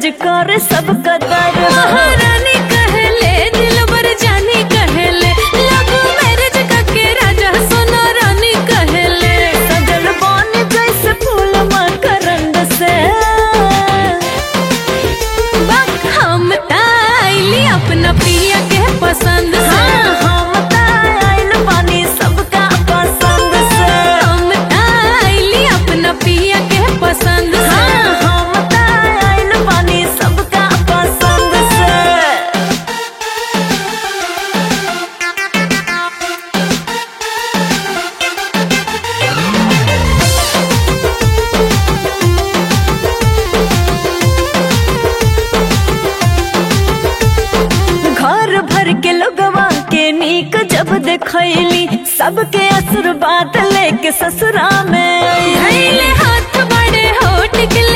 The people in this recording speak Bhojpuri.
कर सब कदर। महारानी कहले दिलबर जानी कहले लव मैरिज करके राजा सोना रानी कहले सजल बन जैसे फूल मकरंद से। हम ताइली अपना पिया के पसंद से। हम ताइल बानी सबका पसंद से। हम ताइली अपना पिया के पसंद से। हम ताइल बानी सबका पसंद से। घर भर के लोगवा के नीक जब देखैली सबके आशीर्वाद लेके ससुरा में धइले हाथ बड़े होठ के